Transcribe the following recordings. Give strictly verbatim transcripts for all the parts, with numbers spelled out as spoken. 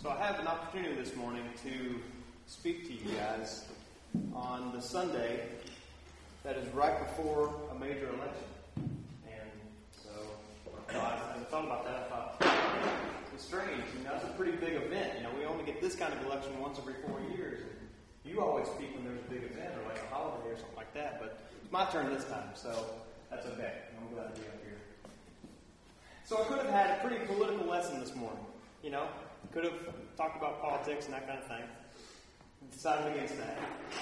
So I have an opportunity this morning to speak to you guys on the Sunday that is right before a major election. And so, so I, I thought about that. I thought, it's strange. You know, it's a pretty big event. You know, we only get this kind of election once every four years. You always speak when there's a big event or like a holiday or something like that. But it's my turn this time, so that's okay. I'm glad to be up here. So I could have had a pretty political lesson this morning. You know, could have talked about politics and that kind of thing. Decided against that.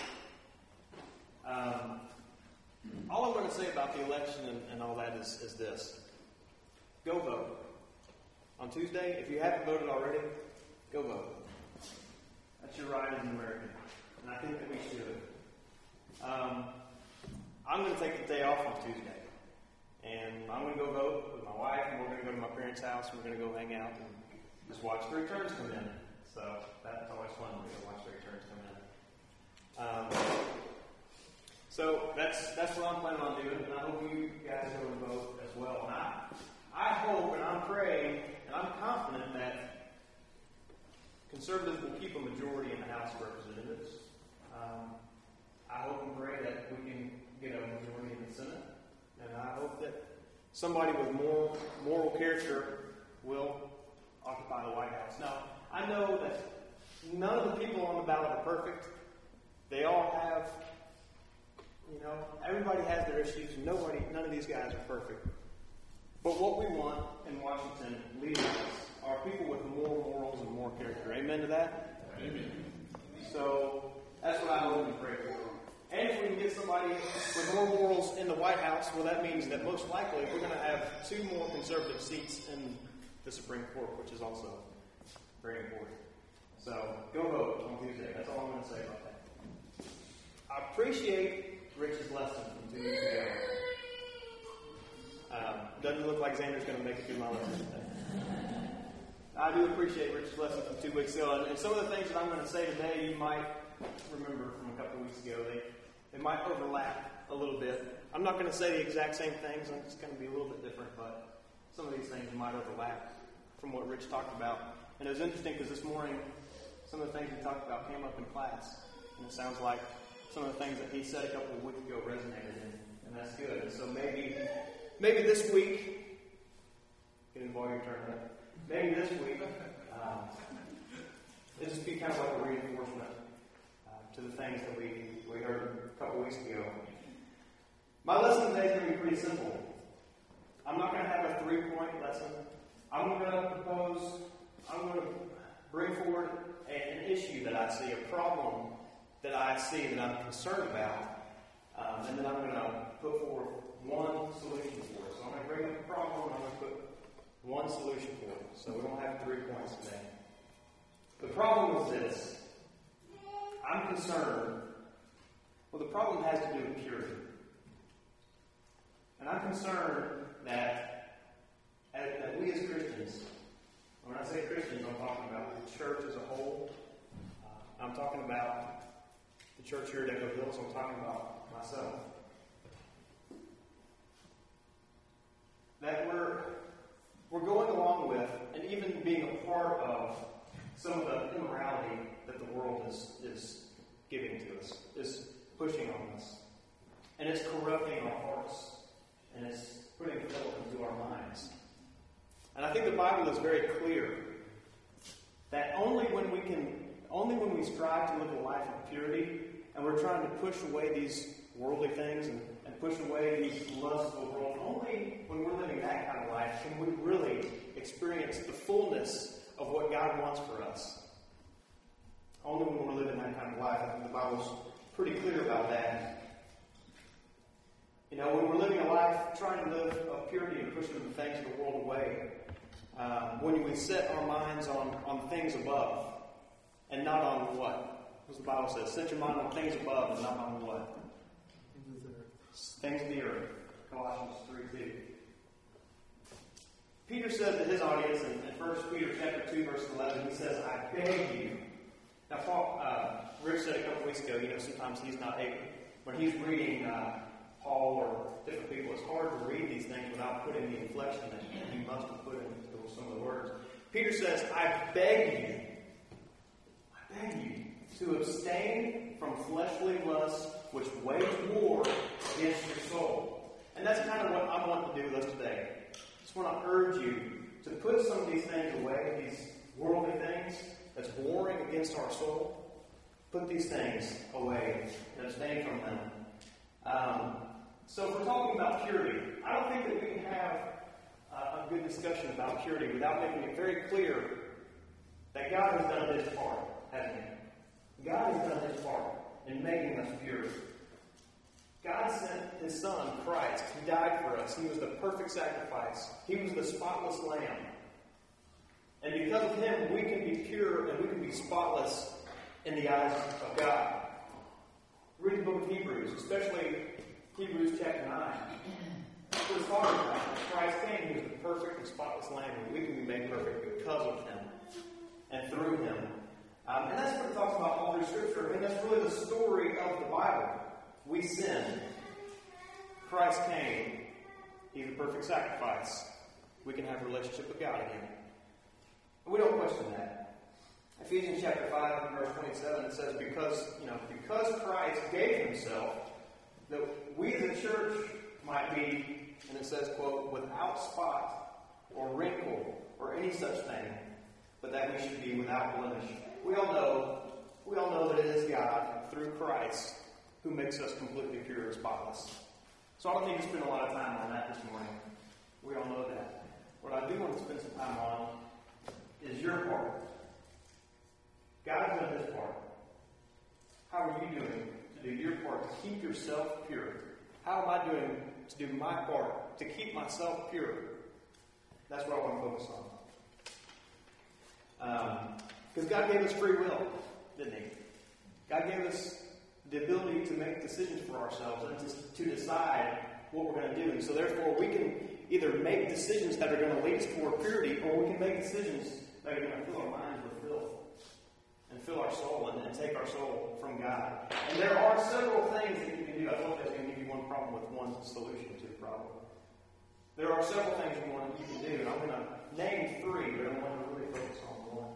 Um, all I'm going to say about the election and, and all that is, is this. Go vote. On Tuesday, if you haven't voted already, go vote. That's your right as an American. And I think that we should. Um, I'm going to take the day off on Tuesday. And I'm going to go vote with my wife, and we're going to go to my parents' house, and we're going to go hang out and just watch the returns come in. So that's always fun when we go watch the returns come in. Um, so that's that's what I'm planning on doing, and I hope you guys go and vote as well. And I, I hope and I'm praying and I'm confident that conservatives will keep a majority in the House of Representatives. Um, I hope and pray that we can get a majority in the Senate, and I hope that somebody with more moral character will occupy the White House. Now, I know that none of the people on the ballot are perfect. They all have, you know, everybody has their issues. Nobody, none of these guys are perfect. But what we want in Washington, leaders, are people with more morals and more character. Amen to that? Amen. So that's what I hope and pray for. And if we can get somebody with more morals in the White House, well, that means that most likely we're going to have two more conservative seats in the Supreme Court, which is also very important. So go vote on Tuesday. That's all I'm going to say about that. I appreciate Rich's lesson from two weeks ago. Um, doesn't look like Xander's going to make it through my lesson today. I do appreciate Rich's lesson from two weeks ago. And, and some of the things that I'm going to say today, you might remember from a couple of weeks ago. They, they might overlap a little bit. I'm not going to say the exact same things. It's going to be a little bit different, but some of these things might overlap from what Rich talked about. And it was interesting because this morning, some of the things he talked about came up in class. And it sounds like some of the things that he said a couple of weeks ago resonated, and, and that's good. And so maybe maybe this week, get involved your turn, right? Maybe this week, um, it'll just be kind of like a reinforcement uh, to the things that we, we heard a couple of weeks ago. My lesson today is going to be pretty simple. I'm not going to have a three-point lesson. I'm going to propose, I'm going to bring forward an issue that I see, a problem that I see that I'm concerned about, um, and then I'm going to put forward one solution for it. So I'm going to bring up a problem, and I'm going to put one solution for it. So we don't have three points today. The problem is this. I'm concerned, well, the problem has to do with purity. And I'm concerned that that we as Christians, when I say Christians, I'm talking about the church as a whole. Uh, I'm talking about the church here at Echo Hills. I'm talking about myself. That we're we're going along with, and even being a part of, some of the immorality that the world is is giving to us, is pushing on us, and it's corrupting our hearts, and it's putting filth into our minds. And I think the Bible is very clear that only when we can, only when we strive to live a life of purity, and we're trying to push away these worldly things and, and push away these lusts of the world, only when we're living that kind of life can we really experience the fullness of what God wants for us. Only when we're living that kind of life. I think the Bible's pretty clear about that. You know, when we're living a life trying to live of purity and pushing the things of the world away, um, when we set our minds on, on things above and not on what? As the Bible says, set your mind on things above and not on what? Things of the earth. Colossians three two. Peter says to his audience in, in First Peter chapter two, verse eleven, he says, I beg you. Now, Paul, uh, Rich said a couple weeks ago, you know, sometimes he's not able, when he's reading uh, Paul or different people, it's hard to read these things without putting the inflection that he must have put into some of the words. Peter says, I beg you, to abstain from fleshly lusts which wage war against your soul. And that's kind of what I want to do with us today. I just want to urge you to put some of these things away, these worldly things that's warring against our soul. Put these things away and abstain from them. Um, so if we're talking about purity, I don't think that we can have uh, a good discussion about purity without making it very clear that God has done his part, hasn't he? God has done his part in making us pure. God sent his Son, Christ. He died for us. He was the perfect sacrifice. He was the spotless lamb. And because of him, we can be pure and we can be spotless in the eyes of God. Read the book of Hebrews, especially Hebrews chapter nine. That's what it's talking about. When Christ came, he was the perfect and spotless lamb, and we can be made perfect because of him and through him. Um, and that's what it talks about all through Scripture. I mean, that's really the story of the Bible. We sinned. Christ came. He's the perfect sacrifice. We can have a relationship with God again. And we don't question that. Ephesians chapter five, verse twenty-seven, it says, because, you know, because Christ gave himself, that we the church might be, and it says, quote, without spot or wrinkle or any such thing, but that we should be without blemish. We all know, we all know that it is God, through Christ, who makes us completely pure and spotless. So I don't need to spend a lot of time on that this morning. We all know that. What I do want to spend some time on is your part. God's done his part. How are you doing to do your part to keep yourself pure? How am I doing to do my part to keep myself pure? That's what I want to focus on. Because um, God gave us free will, didn't he? God gave us the ability to make decisions for ourselves and to, to decide what we're going to do. And so therefore we can either make decisions that are going to lead us toward purity, or we can make decisions that are going to fill our minds with filth and fill our soul and, and take our soul from God. And there are several things that you can do. I told you I was going to give you one problem with one solution to the problem. There are several things you, want, you can do, and I'm going to name three, but I want to really focus on one.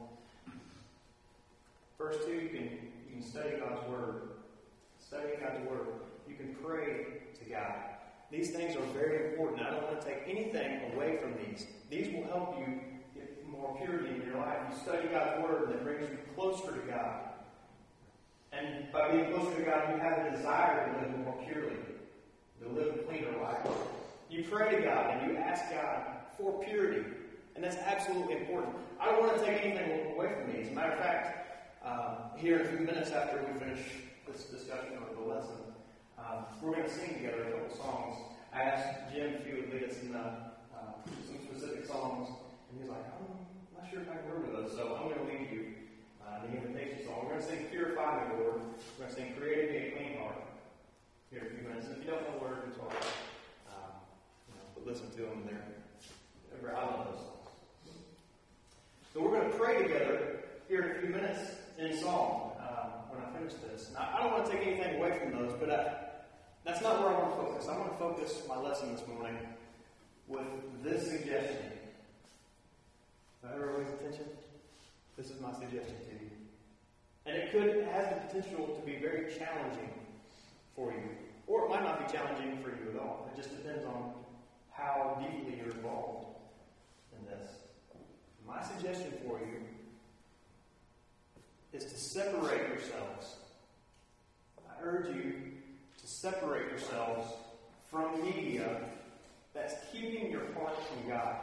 First two, you can, you can study God's Word. Study God's Word. You can pray to God. These things are very important. I don't want to take anything away from these. These will help you get more purity in your life. You study God's Word, and it brings you closer to God. And by being closer to God, you have a desire to live more purely, to live a cleaner life. You pray to God, and you ask God for purity. And that's absolutely important. I don't want to take anything away from these. As a matter of fact, um, here in a few minutes after we finish this discussion or the lesson, um, we're going to sing together a couple songs. I asked Jim if he would lead us in uh, uh, some specific songs, and he's like, I'm not sure if I can remember those, so I'm going to lead you uh, the invitation song. We're going to sing Purify Me, Lord. We're going to sing Create Me a Clean Heart here in a few minutes. If you don't know the words, it's all right. Um, you know, but listen to them, they're, they're I love those songs. So we're going to pray together here in a few minutes in song. When I finish this. Now, I don't want to take anything away from those, but I, that's not where I want to focus. I want to focus my lesson this morning with this suggestion. Is that everybody's attention? This is my suggestion to you. And it could it has the potential to be very challenging for you. Or it might not be challenging for you at all. It just depends on how deeply you're involved in this. My suggestion for you is to separate yourselves. I urge you to separate yourselves from media that's keeping your heart from God.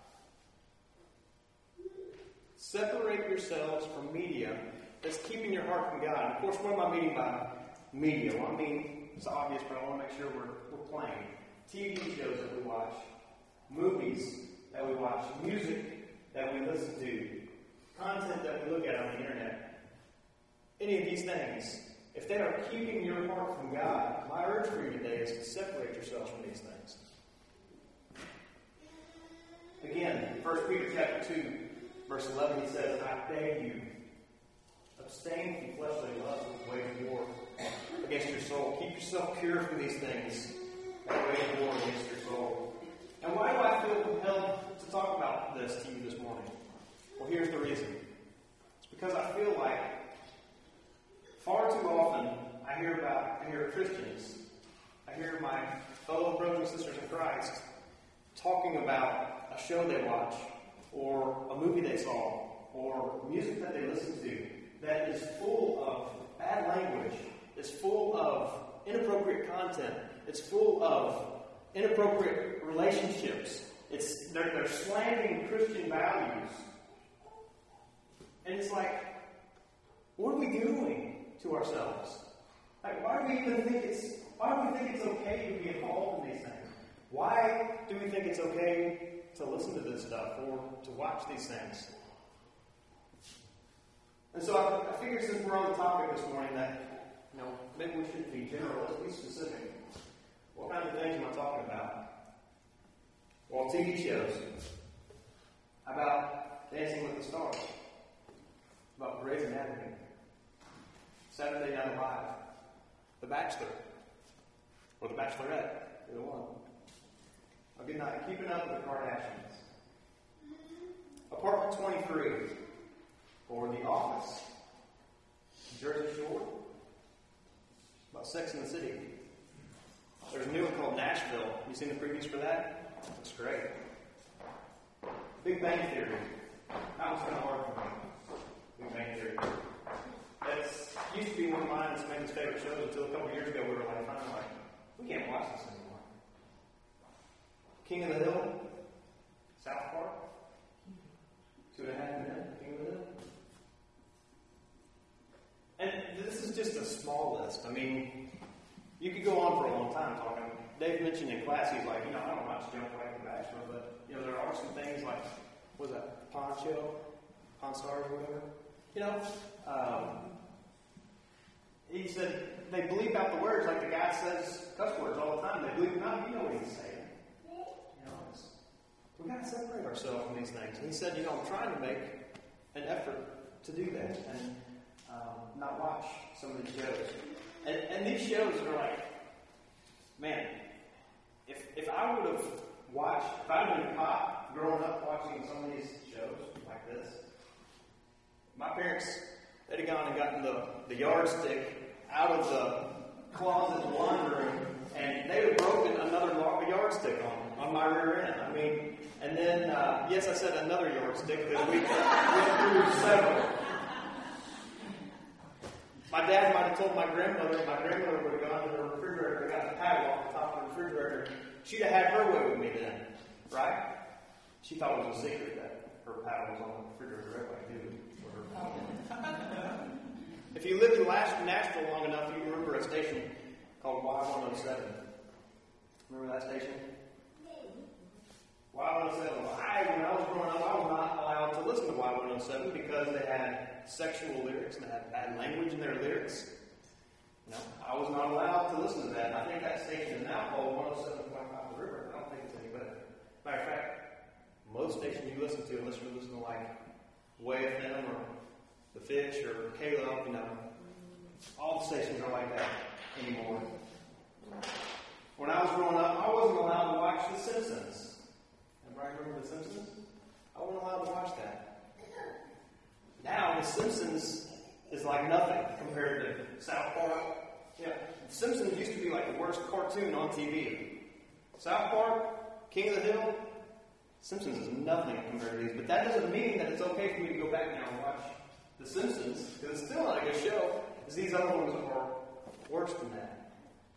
Separate yourselves from media that's keeping your heart from God. And of course, what am I meaning by media? Well, I mean, it's obvious, but I want to make sure we're, we're playing. T V shows that we watch, movies that we watch, music that we listen to, content that we look at on the internet. Any of these things, if they are keeping your heart from God, my urge for you today is to separate yourselves from these things. Again, First Peter chapter two, verse eleven, he says, I beg you, abstain from fleshly lust which wage war against your soul. Keep yourself pure from these things that wage war against your soul. And why do I feel compelled to talk about this to you this morning? Well, here's the reason. It's because I feel like far too often I hear about, I hear Christians, I hear my fellow brothers and sisters in Christ talking about a show they watch, or a movie they saw, or music that they listen to that is full of bad language, is full of inappropriate content, it's full of inappropriate relationships. It's they're, they're slandering Christian values. And it's like, what are we doing to ourselves? Like, why do we even think it's why do we think it's okay to be involved in these things? Why do we think it's okay to listen to this stuff or to watch these things? And so I, I figured since we're on the topic this morning that, you know, maybe we shouldn't be general, let's be specific. What kind of things am I talking about? Well, T V shows. How about Dancing with the Stars? About Grey's Anatomy? Saturday Night Live? The Bachelor? Or The Bachelorette? Either one. A good night. Keeping Up with the Kardashians. Apartment twenty-three. Or The Office. Jersey Shore. About Sex and the City. There's a new one called Nashville. Have you seen the previews for that? It's great. Big Bang Theory. That was kind of hard for me. Big Bang Theory. That's used to be one of mine and Samantha's favorite shows until a couple of years ago we were like, finally like, we can't watch this anymore. King of the Hill. South Park. Two and a Half Men. King of the Hill. And this is just a small list. I mean, you could go on for a long time talking. Dave mentioned in class, he's like, you know, I don't watch Jump Like the Bachelor, but, you know, there are some things like, what was that, Poncho? Pawn Stars or whatever? You know? Um, he said, they bleep out the words like the guy says cuss words all the time. They bleep them out, you know what he's saying. You know, it's, we've got to separate ourselves from these things. And he said, you know, I'm trying to make an effort to do that and um, not watch some of these shows. And, and these shows are like, man, if if I would have watched, if I had been caught growing up watching some of these shows like this, my parents, they'd have gone and gotten the, the yardstick out of the closet in the laundry room, and they would have broken another yardstick on, on my rear end. I mean, and then, uh, yes, I said another yardstick because we went through several. My dad might have told my grandmother, my grandmother would have gone to the refrigerator and got the padlock off the top of the refrigerator. She'd have had her way with me then, right? She thought it was a secret that her paddle was on the refrigerator everybody knew for her. If you lived in Nashville long enough, you remember a station called Y one oh seven. Remember that station? Y one oh seven. I, when I was growing up, I was not allowed to listen to Y one oh seven because they had sexual lyrics and they had bad language in their lyrics. No, I was not allowed to listen to that. And I think that station is now called one oh seven point five The River. I don't think it's any better. Matter of fact, most stations you listen to, unless you listen to like Way F M or The Fish or Caleb, you know, all the stations are like that anymore. When I was growing up, I wasn't allowed to watch The Simpsons. Everybody remember The Simpsons? I wasn't allowed to watch that. Now, The Simpsons is like nothing compared to South Park. Yeah, The Simpsons used to be like the worst cartoon on T V. South Park, King of the Hill, Simpsons is nothing compared to these. But that doesn't mean that it's okay for me to go back now and watch The Simpsons, because it's still not a good show, because these other ones are worse than that.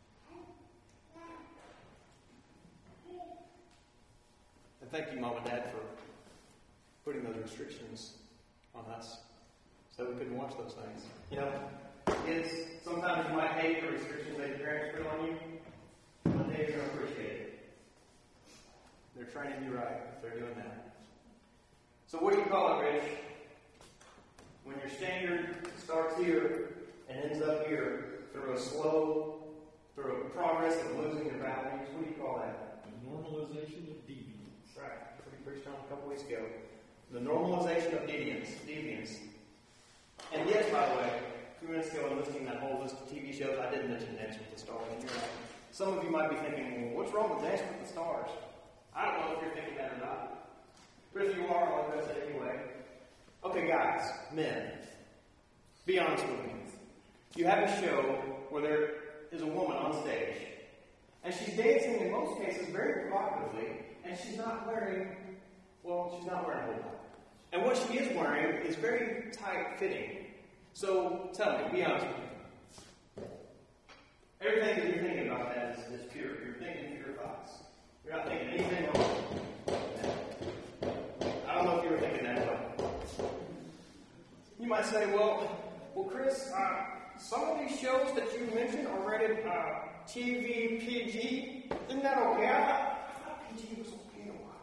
And thank you, Mom and Dad, for putting those restrictions on us so we couldn't watch those things. You know, kids, sometimes you might hate the restrictions that your parents put on you, but they're going to appreciate it. They're training you right if they're doing that. So what do you call it, Rich? When your standard starts here and ends up here through a slow, through a progress of losing your values, what do you call that? The normalization of deviance. That's right. That's what we preached on a couple weeks ago. The normalization of deviance. deviance. And yes, by the way, a few minutes ago, I'm listing that whole list of T V shows. I didn't mention Dance with the Stars. And you're like, some of you might be thinking, well, what's wrong with Dance with the Stars? I don't know if you're thinking that or not. But if you are, I'll address it anyway. Okay, guys, men, be honest with me. You have a show where there is a woman on stage, and she's dancing in most cases very provocatively, and she's not wearing, well, she's not wearing a whole lot. And what she is wearing is very tight-fitting. So tell me, be honest with me. Everything that you're thinking about that is, is pure. You're thinking pure thoughts. You're not thinking anything wrong. I don't know if you were thinking that, but you might say, well, well, Chris, uh, some of these shows that you mentioned are rated uh, T V P G. Isn't that okay? I thought, I thought P G was okay a while.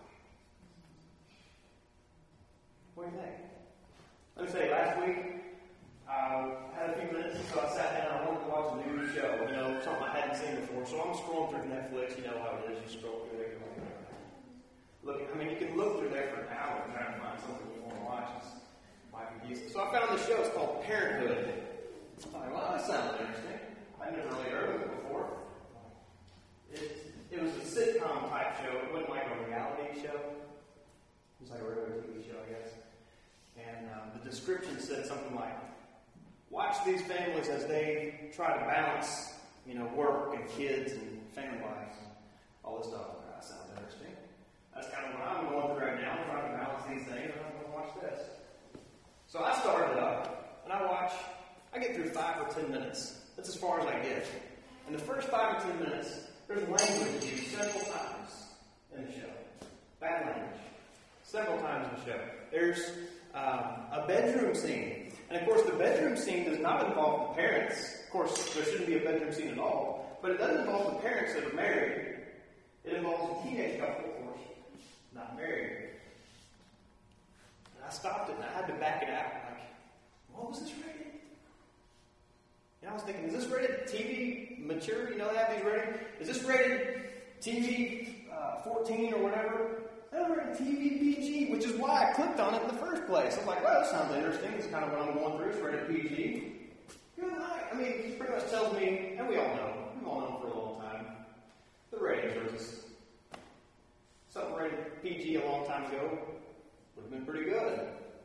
What do you think? Let me say, last week, I uh, had a few minutes, so I sat down and I wanted to watch a new show, you know, something I hadn't seen before. So I'm scrolling through Netflix, you know how it is, you scroll through there, you're like, look, I mean, you can look through there for an hour trying to find something you want to watch. It's might be decent. So I found this show, it's called Parenthood. I thought, well, that sounds interesting. I'd never really heard of it before. It, it was a sitcom type show. It wasn't like a reality show. It was like a regular T V show, I guess. And um, the description said something like, watch these families as they try to balance, you know, work and kids and family life. All this stuff. That sounds interesting. That's kind of what I'm going through right now. I'm trying to balance these things, and I'm going to watch this. So I started up, and I watch, I get through five or ten minutes. That's as far as I get. In the first five or ten minutes, there's language used several times in the show. Bad language. Several times in the show. There's um, a bedroom scene. And of course, the bedroom scene does not involve the parents. Of course, there shouldn't be a bedroom scene at all. But it does involve the parents that are married. It involves a teenage couple, of course, not married. And I stopped it and I had to back it out. Like, what was this rated? And I was thinking, is this rated T V mature? You know, they have these rated. Is this rated T V uh, fourteen or whatever? That's rated T V P G, which is why I clicked on it in the first place. I was like, well, that sounds interesting. It's kind of what I'm going through. It's rated P G. Good night. I mean, it pretty much tells me, and we all know, we've all known for a long time, the ratings are just something rated P G a long time ago would have been pretty good.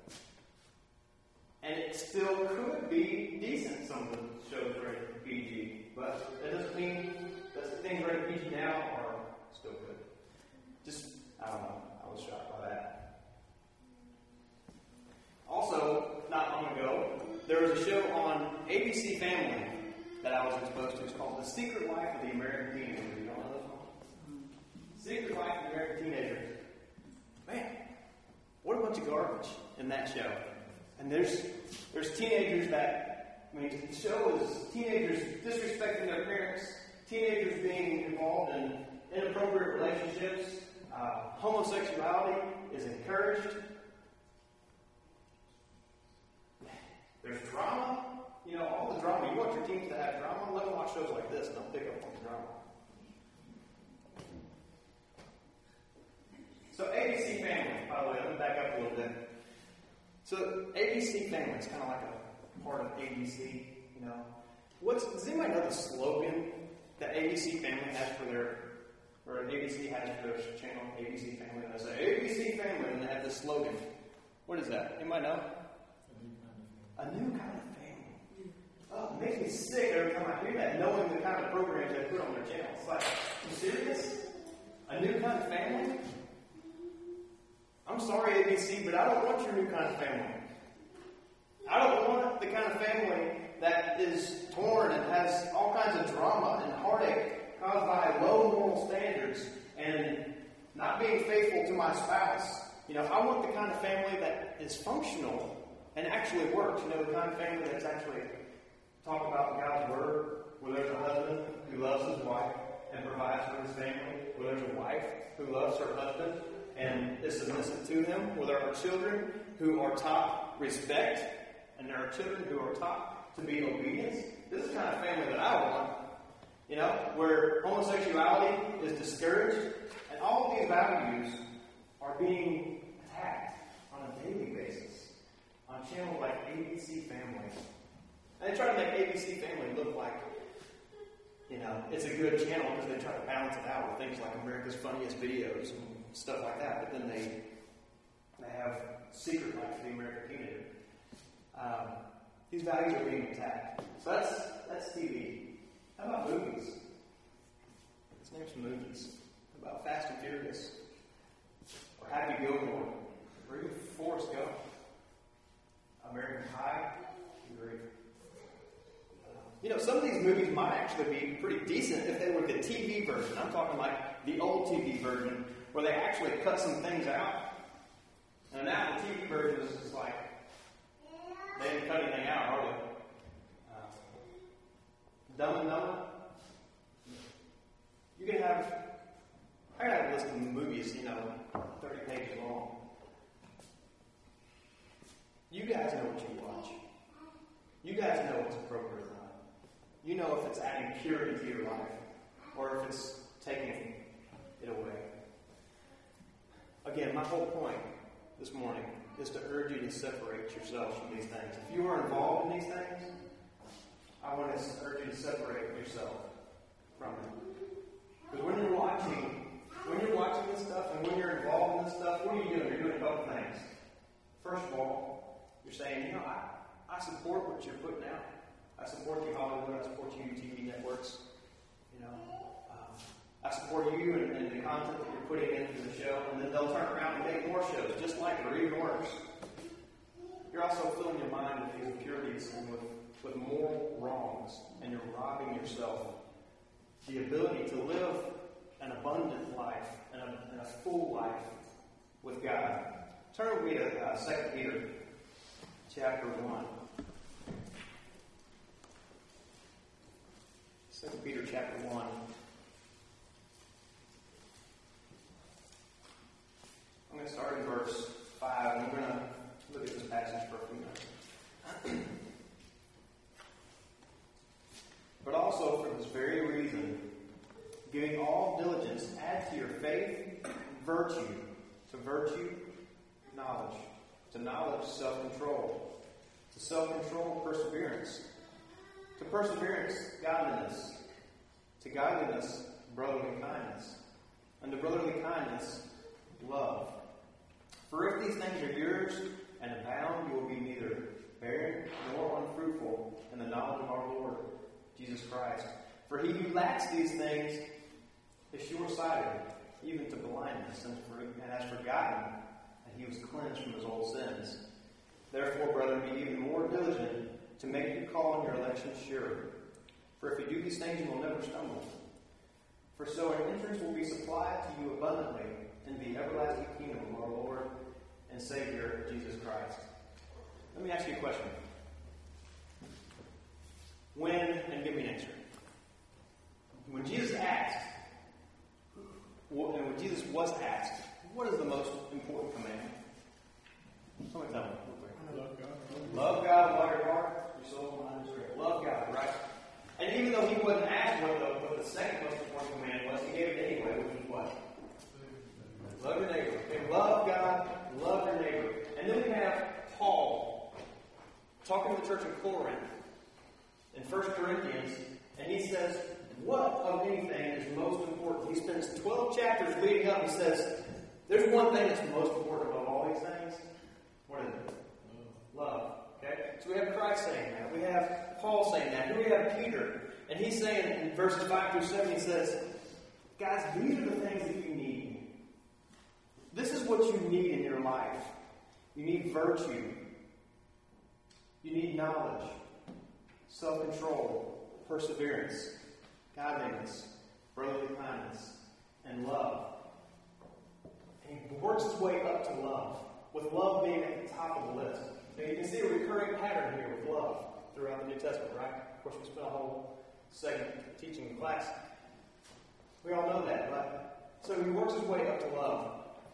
And it still could be decent, some of the shows rated P G. But that doesn't mean that things rated P G now are still good. Just, I don't know. I was shocked by that. Also, not long ago, there was a show on A B C Family that I was exposed to. It's called The Secret Life of the American Teenager. You don't know this one? Secret Life of the American Teenager. Man, what a bunch of garbage in that show. And there's there's teenagers that, I mean, the show is teenagers disrespecting their parents, teenagers being involved in inappropriate relationships, uh, homosexuality is encouraged. There's drama, you know, all the drama. You want your teens to have drama? Let them watch shows like this and they'll pick up on the drama. So A B C Family, by the way, let me back up a little bit. So A B C Family is kind of like a part of A B C, you know. What's, does anybody know the slogan that A B C Family has for their, or A B C has for their channel, A B C Family? And they say, A B C Family, and they have this slogan. What is that? Anybody know? A new kind of family. Oh, it makes me sick every time I hear that, knowing the kind of programs they put on their channel. It's like, you serious? A new kind of family? I'm sorry, A B C, but I don't want your new kind of family. I don't want the kind of family that is torn and has all kinds of drama and heartache caused by low moral standards and not being faithful to my spouse. You know, I want the kind of family that is functional and actually works. You know, the kind of family that's actually talk about God's Word, where there's a husband who loves his wife and provides for his family, where there's a wife who loves her husband and is submissive to him, where there are children who are taught respect, and there are children who are taught to be obedient. This is the kind of family that I want, you know, where homosexuality is discouraged, and all of these values are being attacked on a daily basis on channels like A B C Family. And they try to make A B C Family look like, you know, it's a good channel because they try to balance it out with things like America's Funniest Videos and stuff like that. But then they they have Secret Life of the American Teenager. Um, These values are being attacked. So that's that's T V. How about movies? Let's name some movies. How about Fast and Furious? Or Happy Gilmore? Or even Forrest Gump? American Pie? Great. You know, some of these movies might actually be pretty decent if they were the T V version. I'm talking like the old T V version, where they actually cut some things out. And now the T V version is just like, they didn't cut anything out, are they? Uh, Dumb and Dumber? You can have, I got a list of movies, you know, thirty pages long. You guys know what you watch. You guys know what's appropriate or not. You know if it's adding purity to your life, or if it's taking it away. Again, my whole point this morning is to urge you to separate yourselves from these things. If you are involved in these things, I want to urge you to separate yourself from them. Because when you're watching, when you're watching this stuff and when you're involved in this stuff, what are you doing? You're doing a couple things. First of all, you're saying, you know, I, I support what you're putting out. I support you, Hollywood. I support you, T V networks. You know, um, I support you and, and the content that you're putting into the show. And then they'll turn around and make more shows, just like it, or even worse. You're also filling your mind with these impurities and with, with moral wrongs, and you're robbing yourself the ability to live an abundant life and a, and a full life with God. Turn with me to uh, Second Peter chapter one. Second Peter chapter one. I'm going to start in verse five, and we're going to look at this passage for a few minutes. But also for this very reason, giving all diligence, add to your faith virtue, to virtue knowledge, to knowledge self-control, to self-control perseverance, to perseverance godliness, to godliness brotherly kindness, and to brotherly kindness love. For if these things are yours and abound, you will be neither barren nor unfruitful in the knowledge of our Lord Jesus Christ. For he who lacks these things is short-sighted, even to blindness, and, for, and has forgotten that he was cleansed from his old sins. Therefore, brethren, be even more diligent to make your call and your election sure. For if you do these things, you will never stumble. For so an entrance will be supplied to you abundantly in the everlasting kingdom of our Lord and Savior, Jesus Christ. Let me ask you a question. When, and give me an answer. When Jesus asked, and when Jesus was asked, what is the most important commandment? Somebody tell me. Love God. Love God with all your heart, your soul, mind, and spirit. Love God, right? And even though he wasn't asked what the, what the second most important command was, he gave it anyway, which was what? Love your neighbor. Okay, love God, love your neighbor. And then we have Paul talking to the church in Corinth in First Corinthians, and he says, what of anything is most important? He spends twelve chapters leading up and says, there's one thing that's most important above all these things. What is it? Love. Okay? So we have Christ saying that. We have Paul saying that. Here we have Peter. And he's saying in verses five through seven, he says, guys, these are the things that you need. This is what you need in your life. You need virtue. You need knowledge, self-control, perseverance, godliness, brotherly kindness, and love. And he works his way up to love, with love being at the top of the list. Now you can see a recurring pattern here with love throughout the New Testament, right? Of course, we spent a whole segment teaching the class. We all know that, but so he works his way up to love.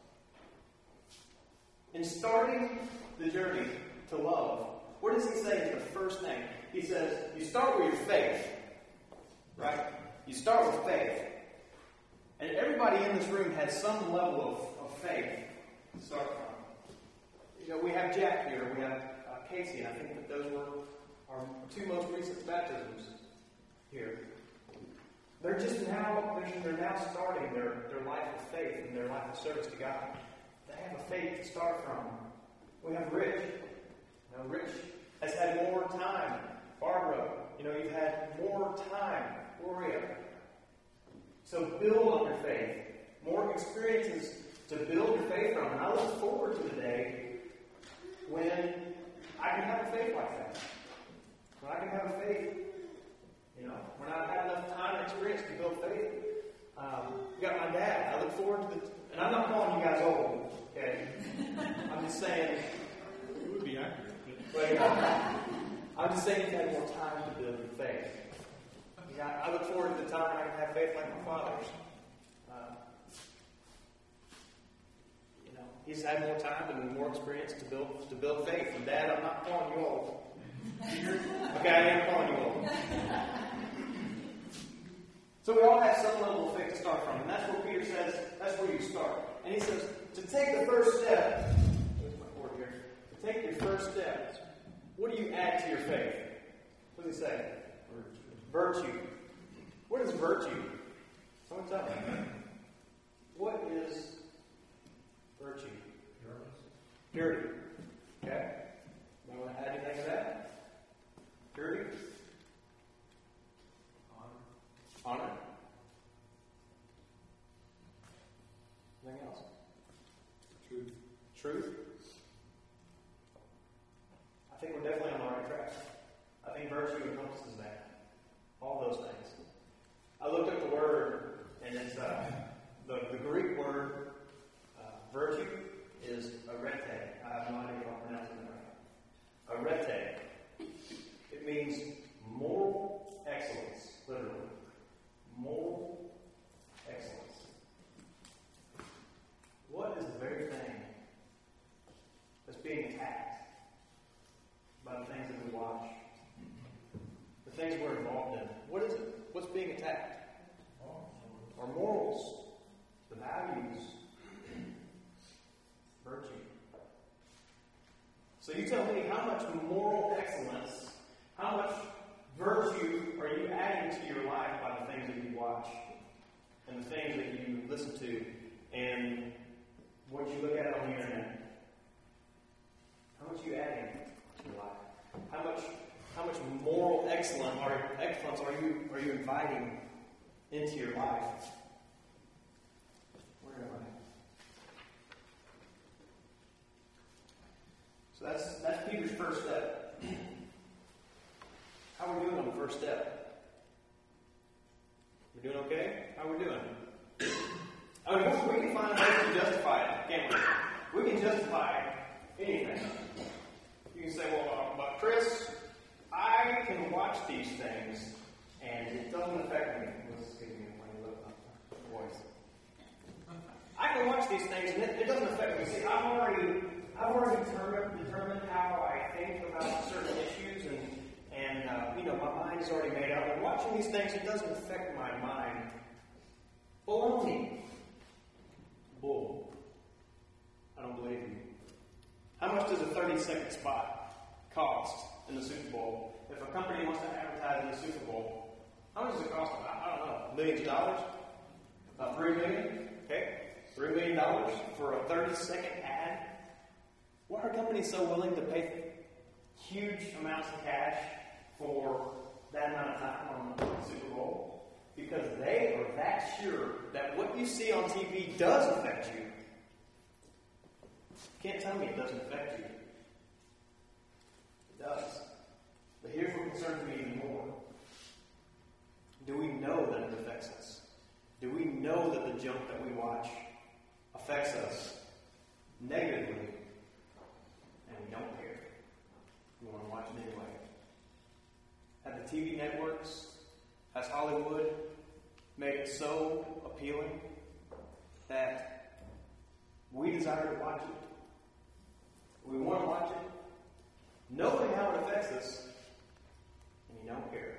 In starting the journey to love, what does he say is the first thing? He says, you start with your faith, right? You start with faith. And everybody in this room has some level of, of faith to start from. You know, we have Jack here, we have uh, Casey, and I think that those were our two most recent baptisms here. They're just now, they're, they're now starting their, their life of faith and their life of service to God. They have a faith to start from. We have Rich. Now, Rich has had more time I look forward to the day when I can have a faith like that. When I can have a faith, you know, when I've had enough time and experience to build faith. Um, you got my dad. I look forward to the, and I'm not calling you guys old, okay? I'm just saying, It would be accurate. but, uh, I'm just saying you had more time to build your faith. Yeah, I look forward to the time I can have faith like my father's. Uh, you know, he's had more time and more experience to build to build faith. And Dad, I'm not calling you old. Okay, I am calling you old. So we all have some level of faith to start from, and that's where Peter says that's where you start. And he says to take the first step. There's my cord here. To take your first step, what do you add to your faith? What does he say? Virtue. What is virtue? Someone tell me. What is virtue? Purity. Okay? You want to add anything to that? Purity? Honor. Honor. Anything else? Truth. Truth. I think we're definitely on the right track. I think virtue encompasses that. All those things. I looked up the word, and it's uh, the, the Greek word uh, virtue is arete. I have no idea if I'm pronouncing it right. Arete. It means moral excellence, literally. Moral excellence. What is the very thing that's being attacked by the things that we watch? The things we're involved in. What is it? What's being attacked? Our morals, the values, virtue. So you tell me, how much moral excellence, how much virtue are you adding to your life by the things that you watch and the things that you listen to and what you look at on the internet? How much are you adding to your life? How much how much moral excellence are excellence are you are you inviting into your life? Where am I? So that's that's Peter's first step. How are we doing on the first step? We're doing okay? How are we doing? I mean, we can find ways to justify it, can't we? We can justify anything. You can say, well, uh, but Chris, I can watch these things and it doesn't affect me. Excuse me, when you look up the voice. I can watch these things and it, it doesn't affect me. See, I've already, I've already determined, determined how I think about certain issues, and and uh, you know, my mind is already made up. And watching these things, it doesn't affect my mind. Baloney. Bull. I don't believe you. How much does a thirty-second spot cost in the Super Bowl? If a company wants to advertise in the Super Bowl, how much does it cost? I don't know. Millions of dollars? About three million? Okay. Three million dollars for a thirty-second ad? Why are companies so willing to pay huge amounts of cash for that amount of time on the Super Bowl? Because they are that sure that what you see on T V does affect you. You can't tell me it doesn't affect you. It does. But here's what concerns me even more. Do we know that it affects us? Do we know that the junk that we watch affects us negatively? And we don't care. We want to watch it anyway. Have the T V networks, has Hollywood made it so appealing that we desire to watch it? We want to watch it, knowing how it affects us, and you don't care.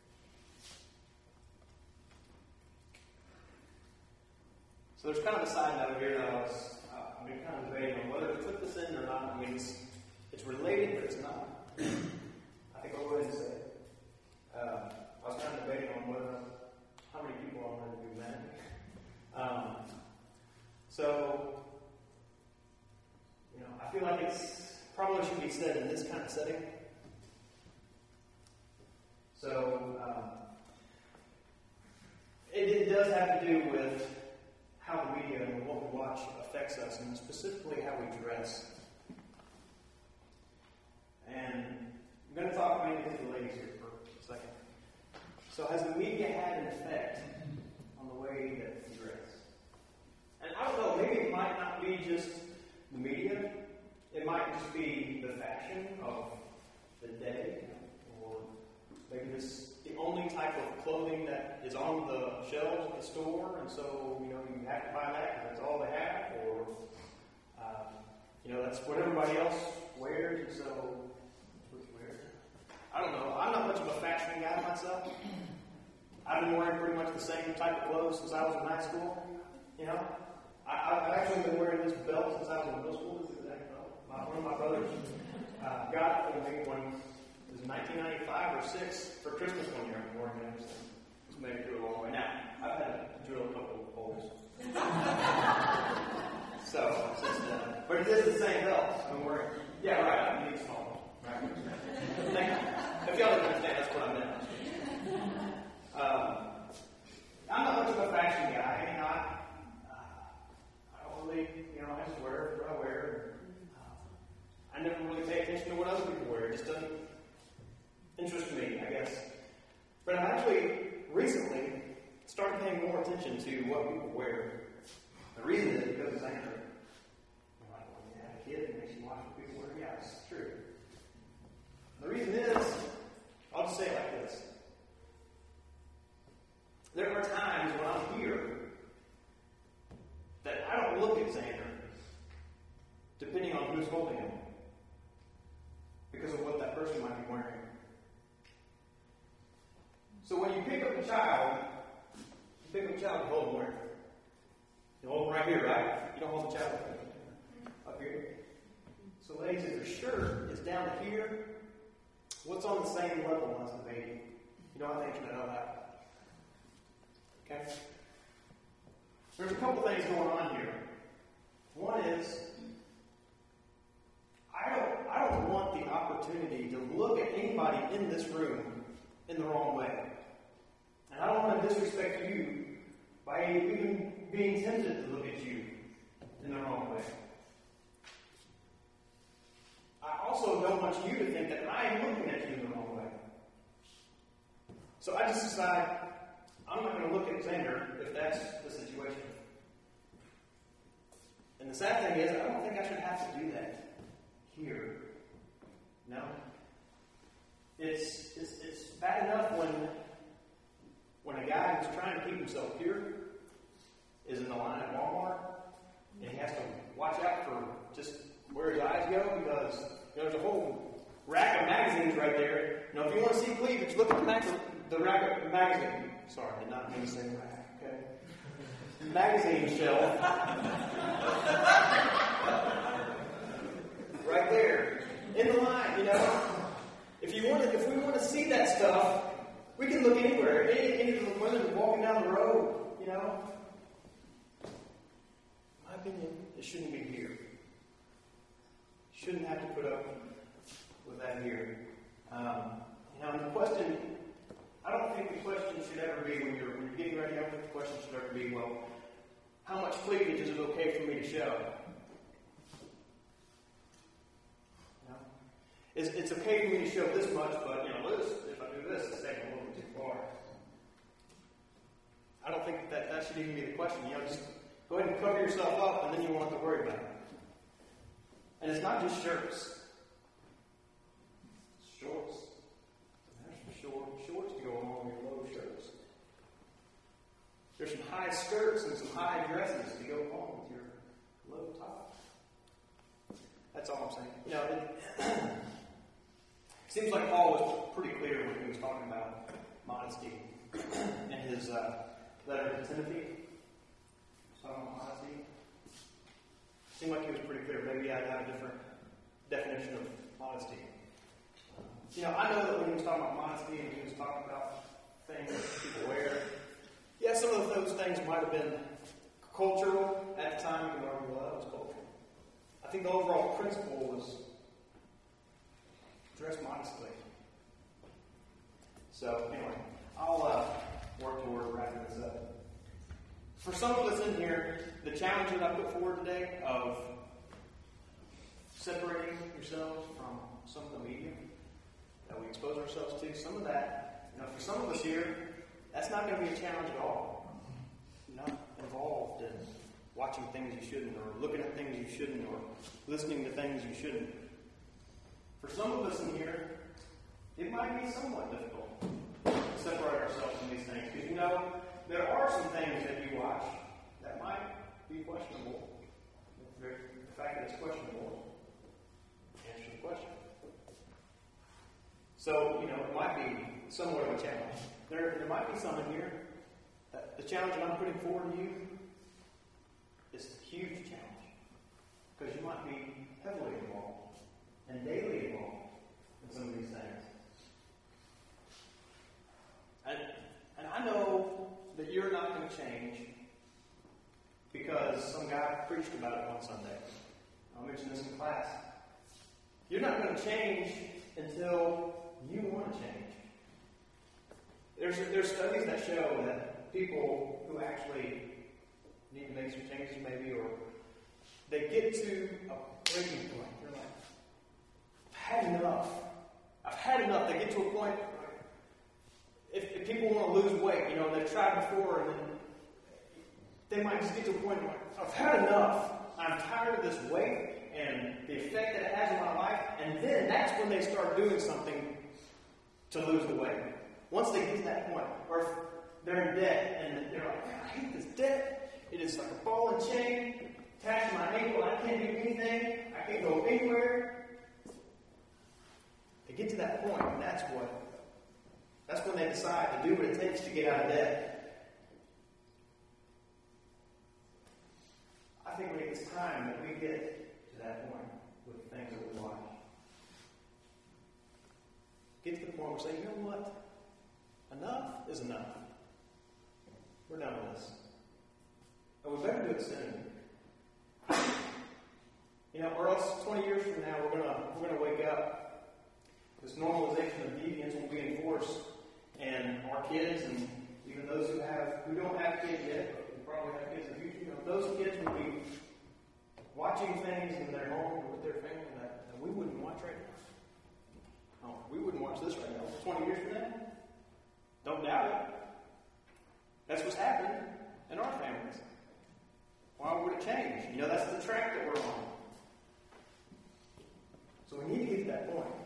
So there's kind of a side note here that I was, uh, I've been kind of debating on whether to put this in or not. I mean, it's, it's related, but it's not. I think I'll go ahead and say it. Uh, I was kind of debating on whether, how many people I wanted to do men. Um, so, you know, I feel like it's probably should be said in this kind of setting. So, um, it, it does have to do with how the media and what we watch affects affects us, and specifically how we dress. And I'm going to talk mainly to the ladies here for a second. So has the media had an effect on the way that you dress? And I don't know, maybe it might not be just the media. It might just be the fashion of the day, or maybe this the only type of clothing that is on the shelves at the store, and so you know you have to buy that because that's all they have, or uh, you know that's what everybody else wears, and so that's what you wear. I don't know. I'm not much of a fashion guy myself. I've been wearing pretty much the same type of clothes since I was in high school. You know, I, I've actually been wearing this belt since I was in middle school. This exact belt. My, one of my brothers uh, got it for me when it was nineteen ninety-five or six for Christmas one year. I'm wearing it. It's made it through a long way. Now, I've had to drill a couple of holes. so, since then. But it is the same belt I'm wearing. Yeah, right. I need a small one. Right. Thank you. If y'all didn't understand, that's what I meant. Um, I'm not much of a fashion guy. You know, I, uh, I don't really, you know, I just wear what I wear. Uh, I never really pay attention to what other people wear. It just doesn't interest me, I guess. But I've actually recently started paying more attention to what people wear. The reason is because it's angry. You know, like when you have a kid, it makes you watch what people wear. Yeah, it's true. The reason is, I'll just say it like this. There are times when I'm here that I don't look at Xander, depending on who's holding him, because of what that person might be wearing. So when you pick up a child, you pick up a child, you hold him where? You hold him right here, right? You don't hold the child up here. So ladies, if your shirt is down here, what's on the same level as the baby? You know, I think you know that. Okay? There's a couple things going on here. One is, I don't, I don't want the opportunity to look at anybody in this room in the wrong way. And I don't want to disrespect you by even being tempted to look at you in the wrong way. I also don't want you to think that I am looking at you in the wrong way. So I just decide, I'm not going to look at Xander if that's the situation. And the sad thing is, I don't think I should have to do that here. No. It's, it's, it's bad enough when, when a guy who's trying to keep himself pure is in the line at Walmart, and he has to watch out for just where his eyes go, because you know, there's a whole rack of magazines right there. You know, if you want to see cleavage, look at the, mag- the rack of magazines. Sorry, I did not mean to say rack, okay? Magazine shelf. Right there. In the line, you know. If you want to, if we want to see that stuff, we can look anywhere. Any, any of the women walking down the road, you know. In my opinion, it shouldn't be here. You shouldn't have to put up with that here. Um, you know, and the question, I don't think the question should ever be, when you're, when you're getting ready, I don't think the question should ever be, well, how much cleavage is it okay for me to show? You know? It's, it's okay for me to show this much, but, you know, this, if I do this, it's taking a little bit too far. I don't think that that should even be the question. You know, just go ahead and cover yourself up, and then you won't have to worry about it. And it's not just shirts. It's shorts. There's some short shorts to go along with your low shirts. There's some high skirts and some high dresses to go along with your low top. That's all I'm saying. You know, it seems like Paul was pretty clear when he was talking about modesty in his uh, letter to Timothy. He was talking about modesty. It seemed like he was pretty clear. Maybe I'd have a different definition of modesty. You know, I know that when he was talking about modesty and he was talking about things that people wear, yeah, some of those things might have been cultural at the time. You can argue, well, that was cultural. I think the overall principle was dress modestly. So, anyway, I'll uh, work toward wrapping this up. For some of us in here, the challenge that I put forward today of separating yourselves from some of the media that we expose ourselves to, some of that, you know, for some of us here, that's not going to be a challenge at all. You're not involved in watching things you shouldn't, or looking at things you shouldn't, or listening to things you shouldn't. For some of us in here, it might be somewhat difficult to separate ourselves from these things. Because, you know, there are some things that you watch that might be questionable. The fact that it's questionable answers the question. So, you know, it might be somewhat of a challenge. There, there might be some in here. That the challenge that I'm putting forward to you is a huge challenge. Because you might be heavily involved and daily involved in some of these things. And, and I know that you're not going to change because some guy preached about it one Sunday. I mentioned this in class. You're not going to change until you want to change. There's, there's studies that show that people who actually need to make some changes maybe, or they get to a breaking point. They're like, I've had enough. I've had enough. They get to a point, if, if people want to lose weight, you know, they've tried before, and then they might just get to a point where, I've had enough. I'm tired of this weight and the effect that it has on my life. And then that's when they start doing something to lose the weight. Once they get to that point, or if they're in debt and they're like, I hate this debt. It is like a ball and chain attached to my ankle. I can't do anything. I can't go anywhere. They get to that point, and that's what, that's when they decide to do what it takes to get out of debt. I think it's time that we get to that point with the things that we watch. Get to the point where we say, you know what? Enough is enough. We're done with this. And we better do it soon. You know, or else twenty years from now we're gonna we're gonna wake up. This normalization of deviance will be enforced, and our kids, and even those who have who don't have kids yet, but who probably have kids in the future, you know, those kids will be watching things in their home or with their family that, that we wouldn't watch right now. Oh, we wouldn't watch this right now. Twenty years from now? Don't doubt it. That's what's happened in our families. Why would it change? You know, that's the track that we're on. So we need to get to that point.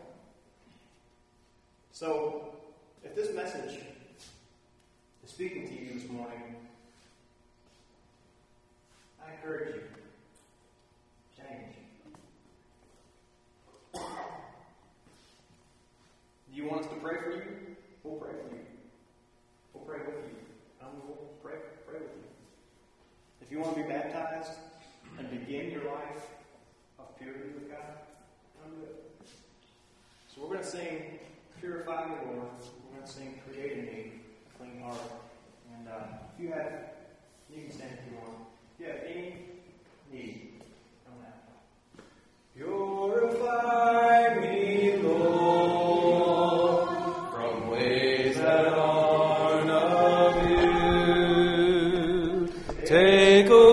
So, if this message is speaking to you this morning, I encourage you, change. Do you want us to pray for you? We'll pray for you. We'll pray with you. Um, we'll pray, pray with you. If you want to be baptized and begin your life of purity with God, come do it. So we're going to sing Purify Me, Lord. We're going to sing Create in Me a Clean Heart. And uh, if you have, you can stand if you want. If you have any